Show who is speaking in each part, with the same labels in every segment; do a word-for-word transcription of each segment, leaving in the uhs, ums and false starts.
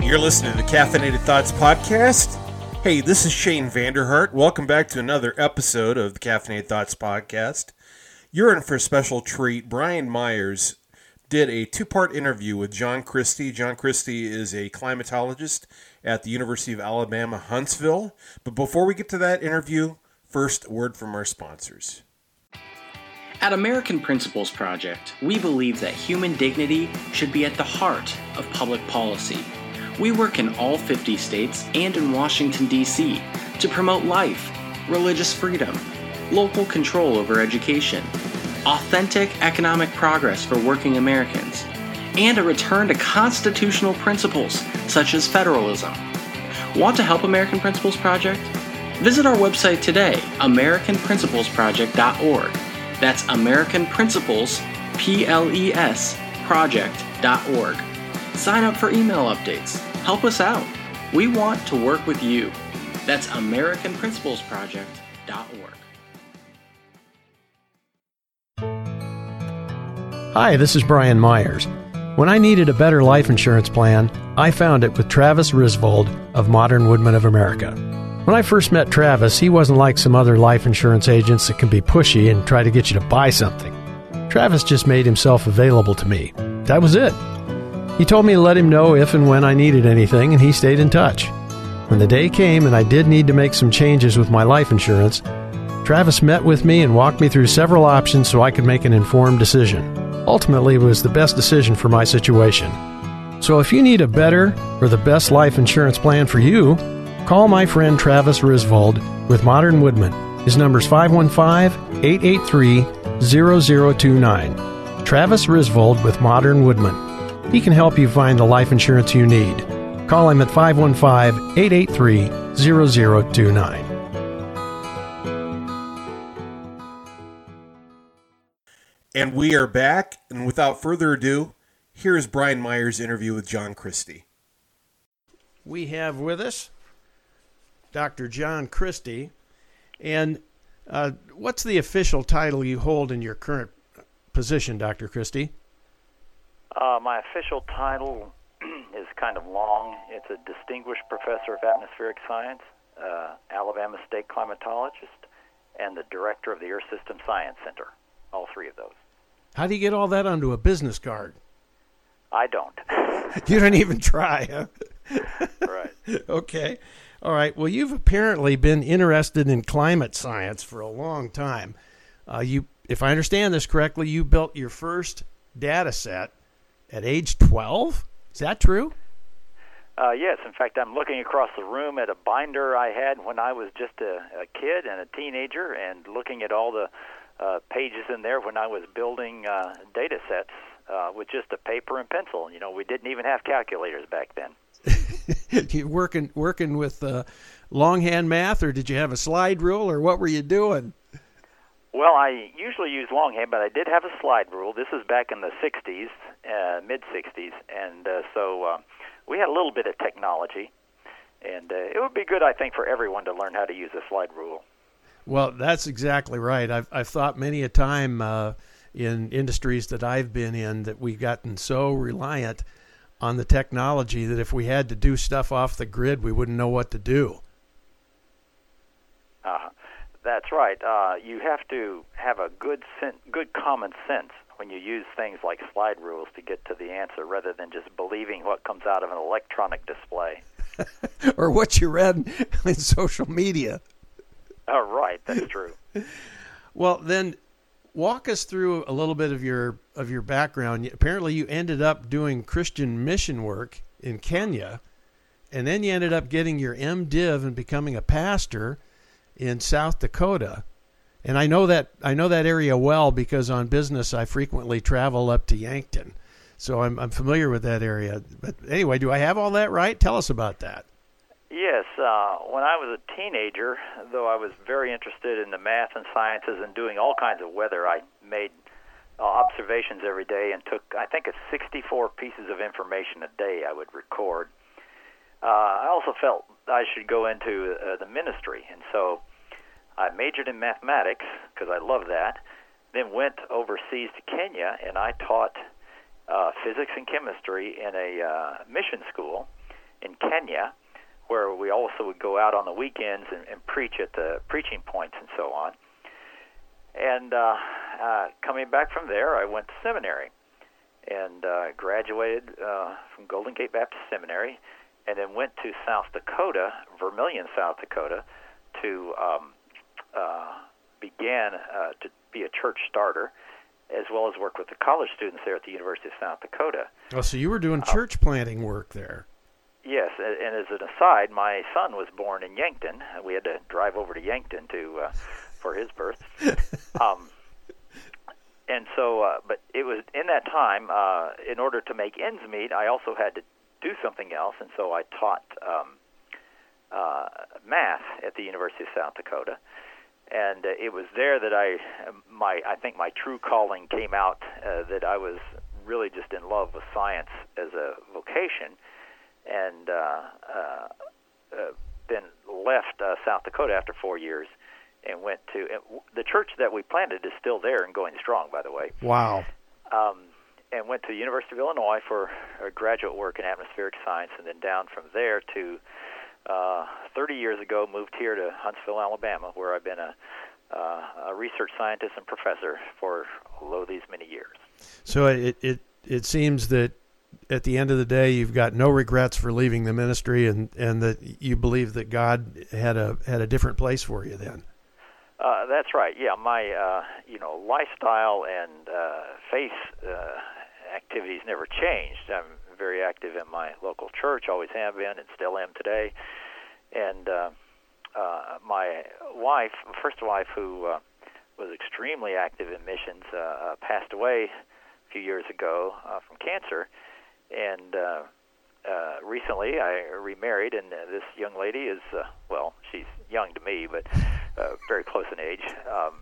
Speaker 1: You're listening to the Caffeinated Thoughts Podcast. Hey, this is Shane Vanderhart. Welcome back to another episode of the Caffeinated Thoughts Podcast. You're in for a special treat. Brian Myers did a two-part interview with John Christie. John Christie is a climatologist at the University of Alabama, Huntsville. But before we get to that interview, first, a word from our sponsors.
Speaker 2: At American Principles Project, we believe that human dignity should be at the heart of public policy. We work in all fifty states and in Washington, D C to promote life, religious freedom, local control over education, authentic economic progress for working Americans, and a return to constitutional principles such as federalism. Want to help American Principles Project? Visit our website today, american principles project dot org. That's American Principles, P L E S, project dot org. Sign up for email updates. Help us out. We want to work with you. That's american principles project dot org.
Speaker 3: Hi, this is Brian Myers. When I needed a better life insurance plan, I found it with Travis Risvold of Modern Woodmen of America. When I first met Travis, he wasn't like some other life insurance agents that can be pushy and try to get you to buy something. Travis just made himself available to me. That was it. He told me to let him know if and when I needed anything, and he stayed in touch. When the day came and I did need to make some changes with my life insurance, Travis met with me and walked me through several options so I could make an informed decision. Ultimately, it was the best decision for my situation. So if you need a better or the best life insurance plan for you, call my friend Travis Risvold with Modern Woodmen. His number is five one five, eight eight three, zero zero two nine. Travis Risvold with Modern Woodmen. He can help you find the life insurance you need. Call him at five one five, eight eight three, zero zero two nine.
Speaker 1: And we are back, and without further ado, here is Brian Myers' interview with John Christie.
Speaker 3: We have with us Doctor John Christie. And uh, what's the official title you hold in your current position, Doctor Christie?
Speaker 4: Uh, my official title is kind of long. It's a Distinguished Professor of Atmospheric Science, uh, Alabama State Climatologist, and the Director of the Earth System Science Center. All three of those.
Speaker 3: How do you get all that onto a business card?
Speaker 4: I don't.
Speaker 3: You don't even try, huh?
Speaker 4: Right.
Speaker 3: Okay. All right. Well, you've apparently been interested in climate science for a long time. Uh, you, if I understand this correctly, you built your first data set at age twelve? Is that true?
Speaker 4: Uh, yes. In fact, I'm looking across the room at a binder I had when I was just a, a kid and a teenager, and looking at all the uh, pages in there when I was building uh, data sets uh, with just a paper and pencil. You know, we didn't even have calculators back then.
Speaker 3: You working working with uh, longhand math, or did you have a slide rule, or what were you doing?
Speaker 4: Well, I usually use longhand, but I did have a slide rule. This is back in the sixties, uh, mid-sixties, and uh, so uh, we had a little bit of technology, and uh, it would be good, I think, for everyone to learn how to use a slide rule.
Speaker 3: Well, that's exactly right. I've I've thought many a time uh, in industries that I've been in that we've gotten so reliant on the technology that if we had to do stuff off the grid, we wouldn't know what to do.
Speaker 4: Uh, that's right. Uh, you have to have a good sen- good common sense when you use things like slide rules to get to the answer, rather than just believing what comes out of an electronic display.
Speaker 3: Or what you read in social media.
Speaker 4: Oh, right. That's true.
Speaker 3: Well, then walk us through a little bit of your of your background. Apparently, you ended up doing Christian mission work in Kenya, and then you ended up getting your MDiv and becoming a pastor in South Dakota. And I know that I know that area well because on business I frequently travel up to Yankton, so I'm I'm familiar with that area. But anyway, do I have all that right? Tell us about that.
Speaker 4: Yes, uh, when I was a teenager, though I was very interested in the math and sciences and doing all kinds of weather, I made uh, observations every day and took, I think, it's sixty-four pieces of information a day I would record. Uh, I also felt I should go into uh, the ministry, and so I majored in mathematics because I love that, then went overseas to Kenya, and I taught uh, physics and chemistry in a uh, mission school in Kenya, where we also would go out on the weekends and, and preach at the preaching points and so on. And uh, uh, coming back from there, I went to seminary and uh, graduated uh, from Golden Gate Baptist Seminary, and then went to South Dakota, Vermilion, South Dakota, to um, uh, begin uh, to be a church starter, as well as work with the college students there at the University of South Dakota.
Speaker 3: Oh, so you were doing church planting work there.
Speaker 4: Yes, and as an aside, my son was born in Yankton. We had to drive over to Yankton to uh, for his birth. um, and so, uh, but it was in that time, uh, in order to make ends meet, I also had to do something else, and so I taught um, uh, math at the University of South Dakota. And uh, it was there that I, my, I think my true calling came out, uh, that I was really just in love with science as a vocation. And uh, uh, uh, then left uh, South Dakota after four years and went to uh, the church that we planted is still there and going strong, by the way.
Speaker 3: Wow.
Speaker 4: Um, and went to the University of Illinois for uh, graduate work in atmospheric science, and then down from there to uh, thirty years ago moved here to Huntsville, Alabama, where I've been a, uh, a research scientist and professor for lo these many years.
Speaker 3: So it, it, it seems that at the end of the day, you've got no regrets for leaving the ministry, and, and that you believe that God had a had a different place for you then.
Speaker 4: Uh, that's right. Yeah, my uh, you know lifestyle and uh, faith uh, activities never changed. I'm very active in my local church, always have been, and still am today. And uh, uh, my wife, first wife, who uh, was extremely active in missions, uh, passed away a few years ago uh, from cancer. And uh, uh, recently I remarried, and uh, this young lady is, uh, well, she's young to me, but uh, very close in age, um,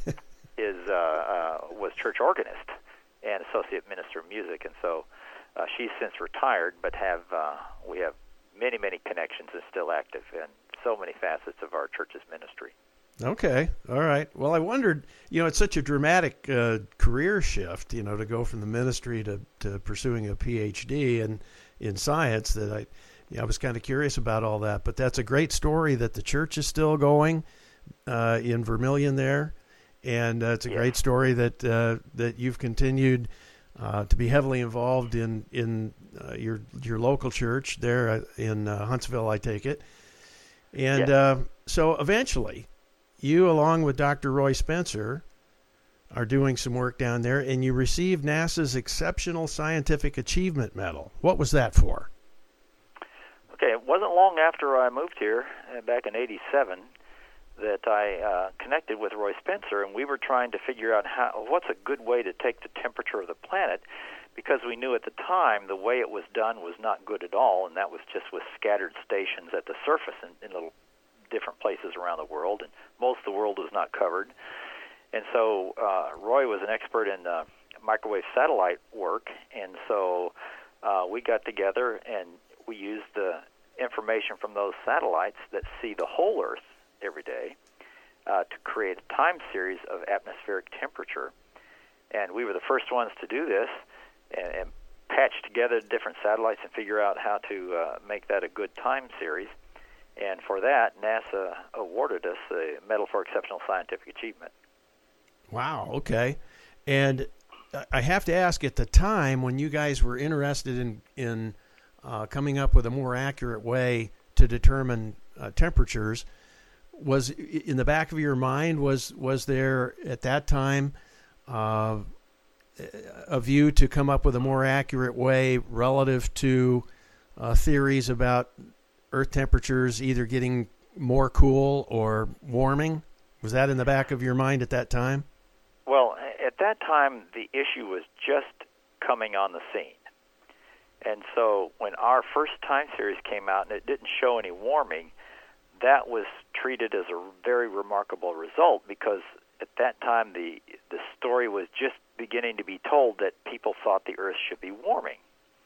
Speaker 4: is uh, uh, was church organist and associate minister of music. And so uh, she's since retired, but have uh, we have many, many connections and still active in so many facets of our church's ministry.
Speaker 3: Okay. All right. Well, I wondered, you know, it's such a dramatic uh, career shift, you know, to go from the ministry to, to pursuing a P H D in, in science that I, you know, I was kind of curious about all that. But that's a great story that the church is still going uh, in Vermilion there. And uh, it's a
Speaker 4: yes.
Speaker 3: great story that uh, that you've continued uh, to be heavily involved in, in uh, your your local church there in uh, Huntsville, I take it. And
Speaker 4: yes.
Speaker 3: uh, so eventually, you, along with Doctor Roy Spencer, are doing some work down there, and you received NASA's Exceptional Scientific Achievement Medal. What was that for?
Speaker 4: Okay, it wasn't long after I moved here, uh, back in eighty-seven, that I uh, connected with Roy Spencer, and we were trying to figure out how what's a good way to take the temperature of the planet, because we knew at the time the way it was done was not good at all, and that was just with scattered stations at the surface in, in little different places around the world, and most of the world was not covered. And so uh, Roy was an expert in uh, microwave satellite work, and so uh, we got together and we used the information from those satellites that see the whole Earth every day uh, to create a time series of atmospheric temperature. And we were the first ones to do this and, and patch together different satellites and figure out how to uh, make that a good time series. And for that, NASA awarded us the Medal for Exceptional Scientific Achievement.
Speaker 3: Wow, okay. And I have to ask, at the time when you guys were interested in, in uh, coming up with a more accurate way to determine uh, temperatures, was in the back of your mind, was, was there at that time uh, a view to come up with a more accurate way relative to uh, theories about Earth temperatures either getting more cool or warming? Was that in the back of your mind at that time?
Speaker 4: Well, at that time, the issue was just coming on the scene. And so when our first time series came out and it didn't show any warming, that was treated as a very remarkable result, because at that time the the story was just beginning to be told that people thought the Earth should be warming.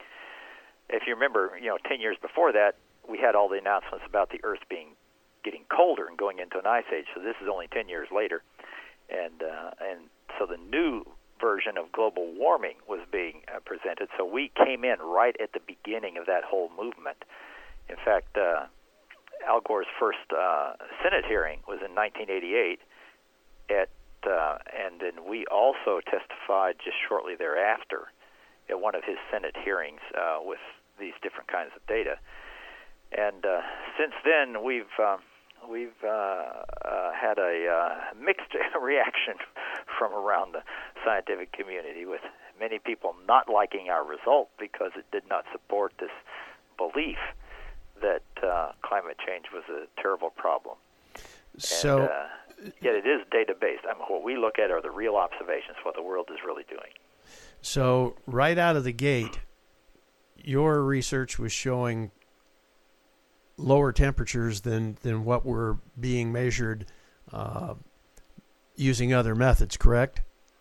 Speaker 4: If you remember, you know, ten years before that, we had all the announcements about the Earth being getting colder and going into an ice age. So this is only ten years later, and uh, and so the new version of global warming was being uh, presented. So we came in right at the beginning of that whole movement, In fact, uh, Al Gore's first uh, Senate hearing was in nineteen eighty-eight, at, uh, and then we also testified just shortly thereafter at one of his Senate hearings uh, with these different kinds of data. And uh, since then, we've uh, we've uh, uh, had a uh, mixed reaction from around the scientific community, with many people not liking our result because it did not support this belief that uh, climate change was a terrible problem.
Speaker 3: So,
Speaker 4: and, uh, yet it is data-based. I mean, what we look at are the real observations, what the world is really doing.
Speaker 3: So right out of the gate, your research was showing lower temperatures than, than what were being measured uh, using other methods, correct?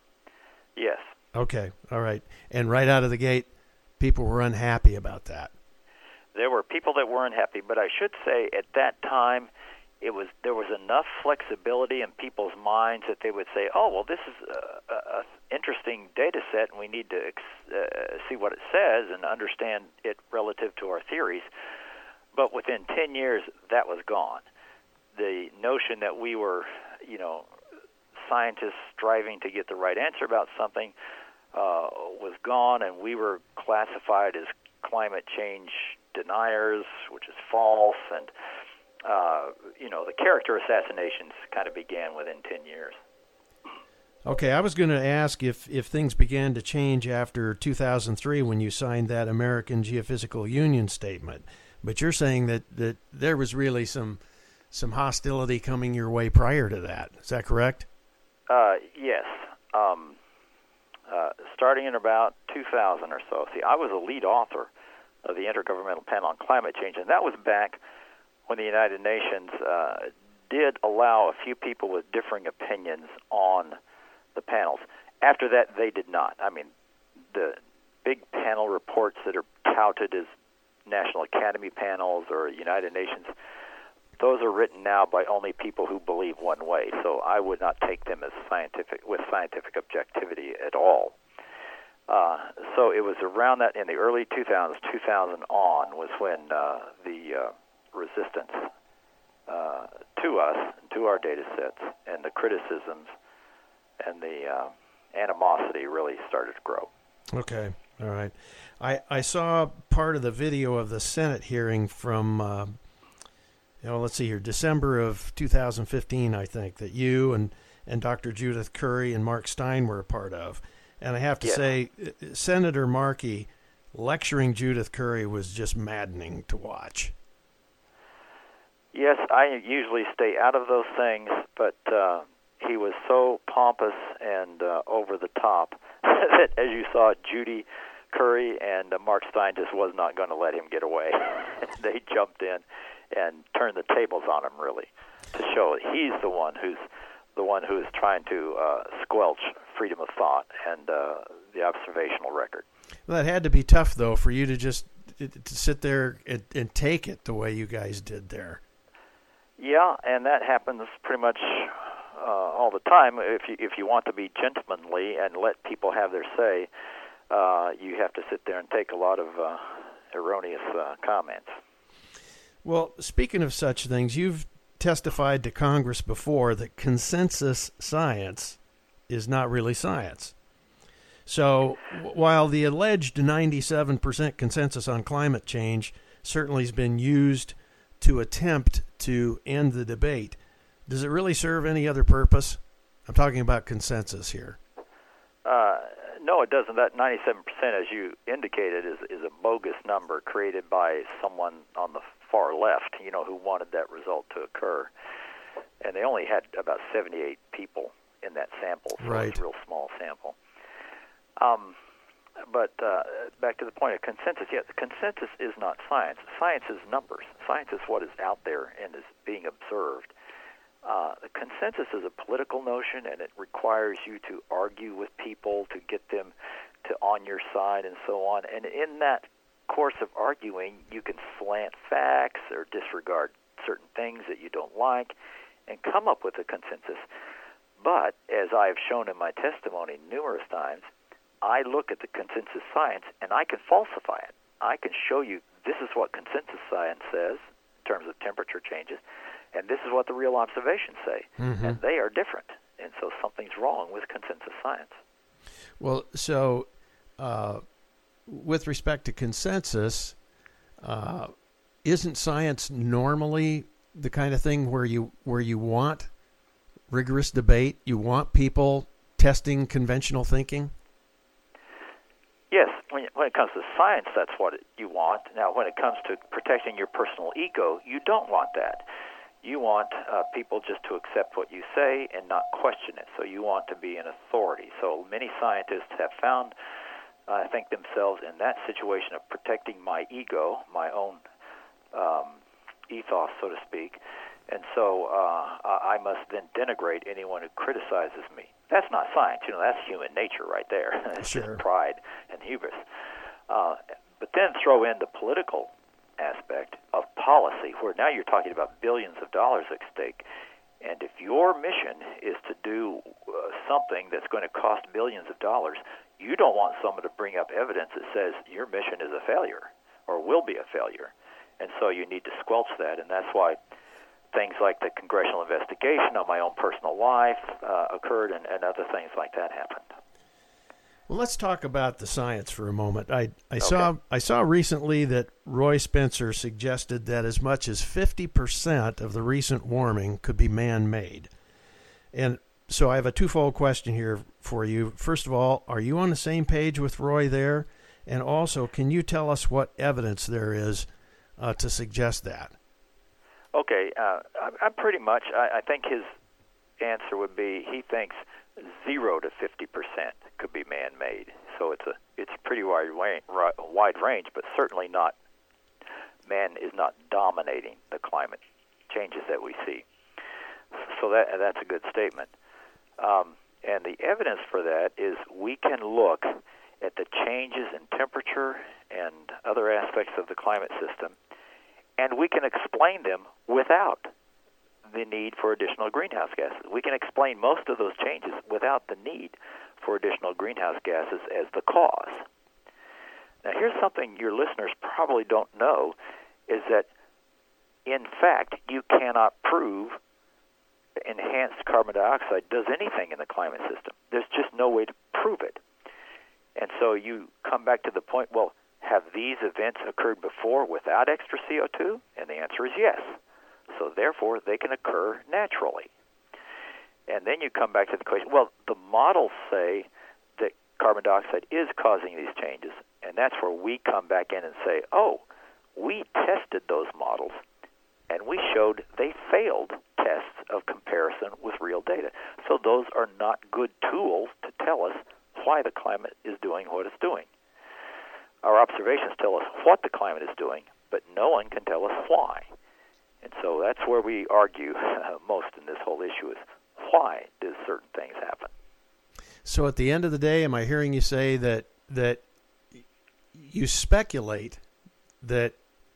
Speaker 4: Yes.
Speaker 3: Okay, all right. And right out of the gate, people were unhappy about that.
Speaker 4: There were people that weren't happy, but I should say at that time, it was there was enough flexibility in people's minds that they would say, "Oh, well, this is a, a, a interesting data set, and we need to uh, see what it says and understand it relative to our theories." But within ten years, that was gone. The notion that we were, you know, scientists striving to get the right answer about something uh, was gone, and we were classified as climate change deniers, which is false, and uh, you know, the character assassinations kind of began within ten years.
Speaker 3: Okay, I was going to ask if, if things began to change after two thousand three when you signed that American Geophysical Union statement, but you're saying that, that there was really some some hostility coming your way prior to that. Is that correct?
Speaker 4: Uh, yes. Um, uh, starting in about two thousand or so. See, I was a lead author of the Intergovernmental Panel on Climate Change, and that was back when the United Nations uh, did allow a few people with differing opinions on the panels. After that, they did not. I mean, the big panel reports that are touted as National Academy panels or United Nations, those are written now by only people who believe one way. So I would not take them as scientific, with scientific objectivity at all. Uh, so it was around that in the early two thousands, two thousand on, was when uh, the uh, resistance uh, to us, to our data sets, and the criticisms and the uh, animosity really started to grow.
Speaker 3: Okay, all right. I, I saw part of the video of the Senate hearing from, uh, you know, let's see here, December of two thousand fifteen, I think, that you and, and Doctor Judith Curry and Mark Stein were a part of. And I have to
Speaker 4: yes.
Speaker 3: say, Senator Markey lecturing Judith Curry was just maddening to watch.
Speaker 4: Yes, I usually stay out of those things, but uh, he was so pompous and uh, over the top that, as you saw, Judy Curry and uh, Mark Stein just was not going to let him get away. They jumped in and turned the tables on him, really, to show that he's the one who's the one who is trying to uh, squelch freedom of thought and uh, the observational record.
Speaker 3: Well, that had to be tough, though, for you to just to sit there and, and take it the way you guys did there.
Speaker 4: Yeah, and that happens pretty much uh, all the time. If you if you want to be gentlemanly and let people have their say, uh, you have to sit there and take a lot of uh, erroneous uh, comments.
Speaker 3: Well, speaking of such things, you've testified to Congress before that consensus science is not really science. So while the alleged ninety-seven percent consensus on climate change certainly has been used to attempt to end the debate, does it really serve any other purpose? I'm talking about consensus here.
Speaker 4: Uh, no, it doesn't. That ninety-seven percent, as you indicated, is, is a bogus number created by someone on the far left, you know, who wanted that result to occur. And they only had about seventy-eight people in that sample, so
Speaker 3: right.
Speaker 4: It's a real small sample. Um, but uh, back to the point of consensus, yeah, the consensus is not science. Science is numbers. Science is what is out there and is being observed. Uh, the consensus is a political notion, and it requires you to argue with people to get them to on your side and so on. And in that course of arguing, you can slant facts or disregard certain things that you don't like and come up with a consensus. But, as I've shown in my testimony numerous times, I look at the consensus science and I can falsify it. I can show you this is what consensus science says in terms of temperature changes, and this is what the real observations say. Mm-hmm. And they are different. And so something's wrong with consensus science.
Speaker 3: Well, so uh, with respect to consensus, uh, isn't science normally the kind of thing where you where you want rigorous debate? You want people testing conventional thinking?
Speaker 4: Yes, when, when it comes to science, that's what it, you want. Now, when it comes to protecting your personal ego, you don't want that. You want uh, people just to accept what you say and not question it. So you want to be an authority. So many scientists have found, uh, I think, themselves in that situation of protecting my ego, my own um, ethos, so to speak. And so uh, I must then denigrate anyone who criticizes me. That's not science. You know, that's human nature right there. It's
Speaker 3: sure.
Speaker 4: just pride and hubris. Uh, but then throw in the political aspect of policy, where now you're talking about billions of dollars at stake. And if your mission is to do uh, something that's going to cost billions of dollars, you don't want someone to bring up evidence that says your mission is a failure or will be a failure. And so you need to squelch that, and that's why things like the congressional investigation on my own personal life uh, occurred, and, and other things like that happened.
Speaker 3: Well, let's talk about the science for a moment. I, I
Speaker 4: okay.
Speaker 3: saw I saw recently that Roy Spencer suggested that as much as fifty percent of the recent warming could be man-made. And so I have a twofold question here for you. First of all, are you on the same page with Roy there? And also, can you tell us what evidence there is uh, to suggest that?
Speaker 4: Okay, uh, I, I pretty much, I, I think his answer would be he thinks zero to fifty percent could be man-made. So it's a it's a pretty wide range, wide range, but certainly not, man is not dominating the climate changes that we see. So that that's a good statement. Um, and the evidence for that is we can look at the changes in temperature and other aspects of the climate system, and we can explain them without the need for additional greenhouse gases. We can explain most of those changes without the need for additional greenhouse gases as the cause. Now, here's something your listeners probably don't know, is that, in fact, you cannot prove enhanced carbon dioxide does anything in the climate system. There's just no way to prove it. And so you come back to the point, well, have these events occurred before without extra C O two? And the answer is yes. So therefore, they can occur naturally. And then you come back to the question, well, the models say that carbon dioxide is causing these changes. And that's where we come back in and say, oh, we tested those models, and we showed they failed tests of comparison with real data. So those are not good tools to tell us why the climate is doing what it's doing. Our observations tell us what the climate is doing, but no one can tell us why. And so that's where we argue uh, most in this whole issue is why do certain things happen?
Speaker 3: So at the end of the day, am I hearing you say that that you speculate that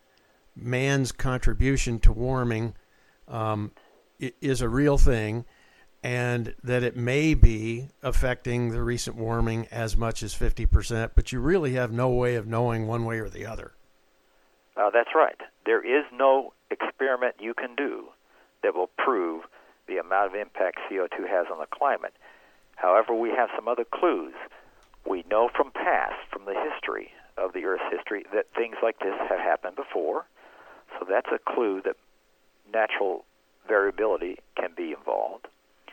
Speaker 3: man's contribution to warming um, is a real thing, and that it may be affecting the recent warming as much as fifty percent, but you really have no way of knowing one way or the other?
Speaker 4: Uh, that's right. There is no experiment you can do that will prove the amount of impact C O two has on the climate. However, we have some other clues. We know from past, from the history of the Earth's history, that things like this have happened before. So that's a clue that natural variability can be involved.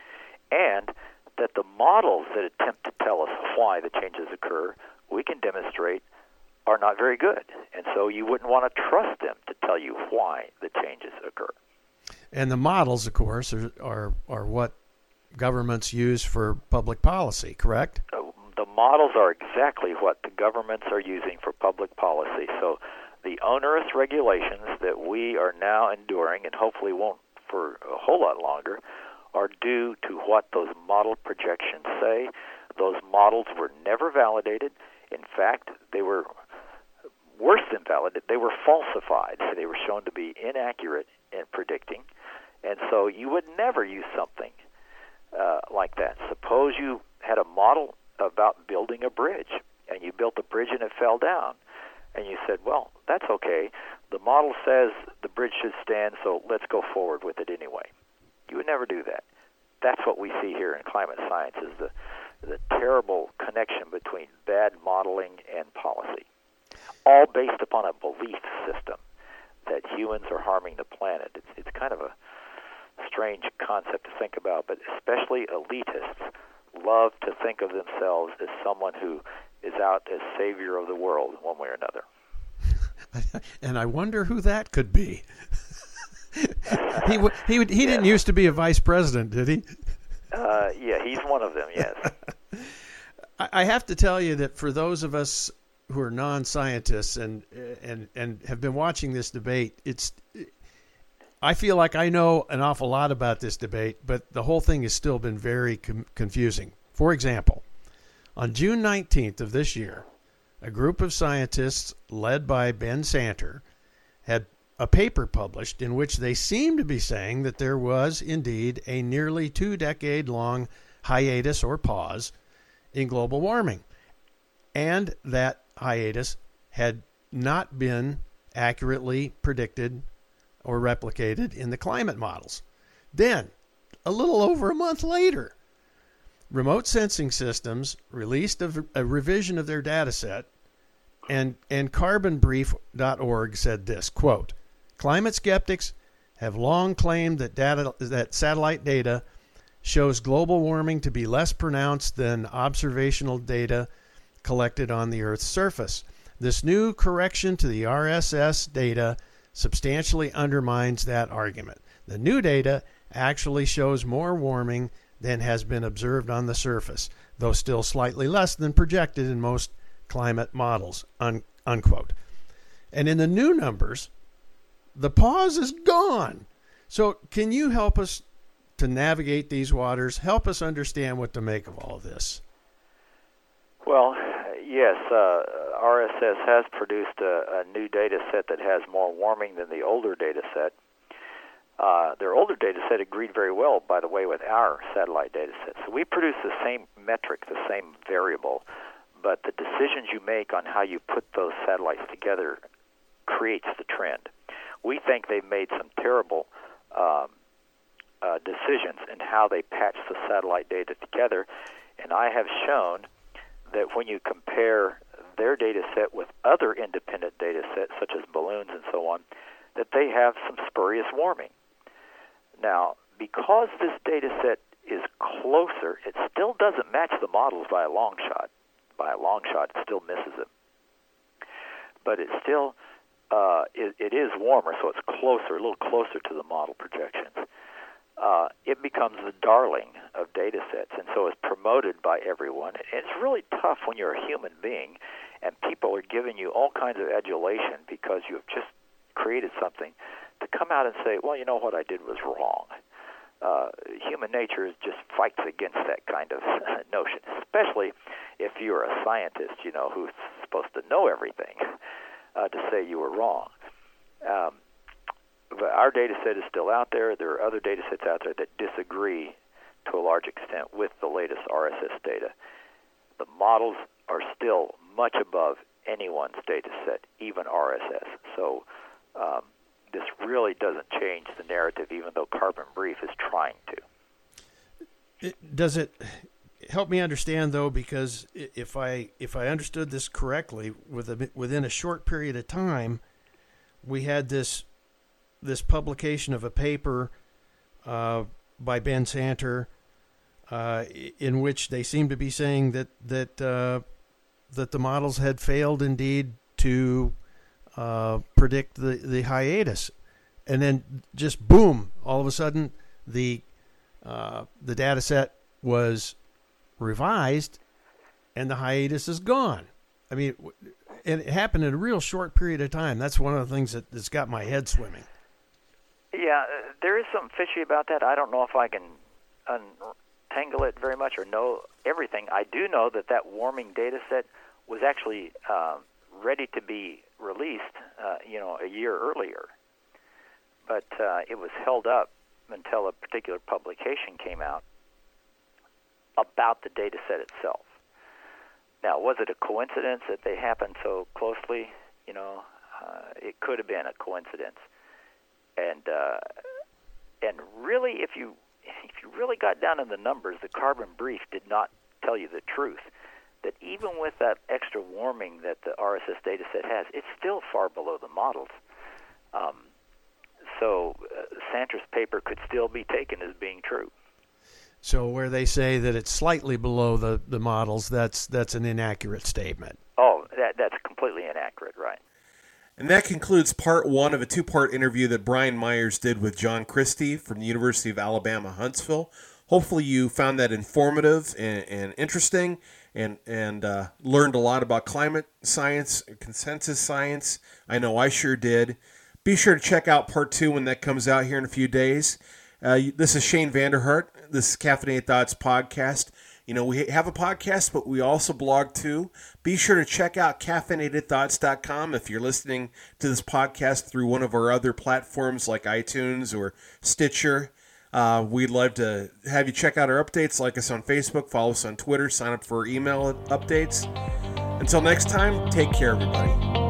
Speaker 4: And that the models that attempt to tell us why the changes occur, we can demonstrate are not very good. And so you wouldn't want to trust them to tell you why the changes occur.
Speaker 3: And the models, of course, are are, are what governments use for public policy, correct?
Speaker 4: Uh, the models are exactly what the governments are using for public policy. So the onerous regulations that we are now enduring, and hopefully won't for a whole lot longer, are due to what those model projections say. Those models were never validated. In fact, they were worse than validated. They were falsified. They were shown to be inaccurate in predicting. And so you would never use something uh, like that. Suppose you had a model about building a bridge, and you built a bridge and it fell down. and you said, well, that's okay. The model says the bridge should stand, so let's go forward with it anyway. You would never do that. That's what we see here in climate science, is the, the terrible connection between bad modeling and policy, all based upon a belief system that humans are harming the planet. It's, it's kind of a strange concept to think about, but especially elitists love to think of themselves as someone who is out as savior of the world one way or another.
Speaker 3: And I wonder who that could be. he he he didn't yes. used to be a vice president, did he?
Speaker 4: Uh, yeah, he's one of them, yes.
Speaker 3: I have to tell you that for those of us who are non-scientists and and and have been watching this debate, it's I feel like I know an awful lot about this debate, but the whole thing has still been very com- confusing. For example, on June nineteenth of this year, a group of scientists led by Ben Santer had a paper published in which they seemed to be saying that there was indeed a nearly two-decade-long hiatus or pause in global warming, and that hiatus had not been accurately predicted or replicated in the climate models. Then, a little over a month later, Remote Sensing Systems released a, a revision of their data set, and, and carbon brief dot org said this, quote, "Climate skeptics have long claimed that data that satellite data shows global warming to be less pronounced than observational data collected on the Earth's surface. This new correction to the R S S data substantially undermines that argument. The new data actually shows more warming than has been observed on the surface, though still slightly less than projected in most climate models," un- unquote. And in the new numbers, the pause is gone. So can you help us to navigate these waters? Help us understand what to make of all of this.
Speaker 4: Well, yes, uh, R S S has produced a, a new data set that has more warming than the older data set. Uh, their older data set agreed very well, by the way, with our satellite data set. So we produce the same metric, the same variable, but the decisions you make on how you put those satellites together creates the trend. We think they've made some terrible um, uh, decisions in how they patch the satellite data together, and I have shown that when you compare their data set with other independent data sets, such as balloons and so on, that they have some spurious warming. Now, because this data set is closer, it still doesn't match the models by a long shot. By a long shot, it still misses them. But it still, uh, it, it is warmer, so it's closer, a little closer to the model projections. Uh, it becomes the darling of data sets, and so it's promoted by everyone. It's really tough when you're a human being and people are giving you all kinds of adulation because you have just created something, to come out and say, well, you know, what I did was wrong. Uh, human nature just fights against that kind of notion, especially if you're a scientist, you know, who's supposed to know everything, uh, to say you were wrong. Um, but our data set is still out there. There are other data sets out there that disagree to a large extent with the latest R S S data. The models are still much above anyone's data set, even R S S. So um, this really doesn't change the narrative, even though Carbon Brief is trying to.
Speaker 3: It, does it help me understand, though, because if I if I understood this correctly, with a, within a short period of time, we had this this publication of a paper uh, by Ben Santer, uh, in which they seem to be saying that that uh, that the models had failed indeed to uh, predict the, the hiatus, and then just boom, all of a sudden the uh, the data set was revised, and the hiatus is gone. I mean, and it happened in a real short period of time. That's one of the things that, that's got my head swimming.
Speaker 4: Yeah, uh, there is something fishy about that. I don't know if I can untangle it very much or know everything. I do know that that warming data set was actually uh, ready to be released, uh, you know, a year earlier. But uh, it was held up until a particular publication came out about the data set itself. Now, was it a coincidence that they happened so closely? You know, uh, it could have been a coincidence. And uh, and really, if you if you really got down in the numbers, the carbon brief did not tell you the truth. That even with that extra warming that the R S S data set has, it's still far below the models. Um, so uh, Santer's paper could still be taken as being true.
Speaker 3: So where they say that it's slightly below the, the models, that's that's an inaccurate statement.
Speaker 4: Oh, that that's completely inaccurate, right?
Speaker 1: And that concludes part one of a two-part interview that Brian Myers did with John Christie from the University of Alabama, Huntsville. Hopefully you found that informative and, and interesting and, and uh, learned a lot about climate science, consensus science. I know I sure did. Be sure to check out part two when that comes out here in a few days. Uh, this is Shane Vanderhart. This is Caffeinated Thoughts Podcast. You know, we have a podcast, but we also blog too. Be sure to check out caffeinated thoughts dot com if you're listening to this podcast through one of our other platforms like iTunes or Stitcher. Uh, we'd love to have you check out our updates, like us on Facebook, follow us on Twitter, sign up for email updates. Until next time, take care, everybody.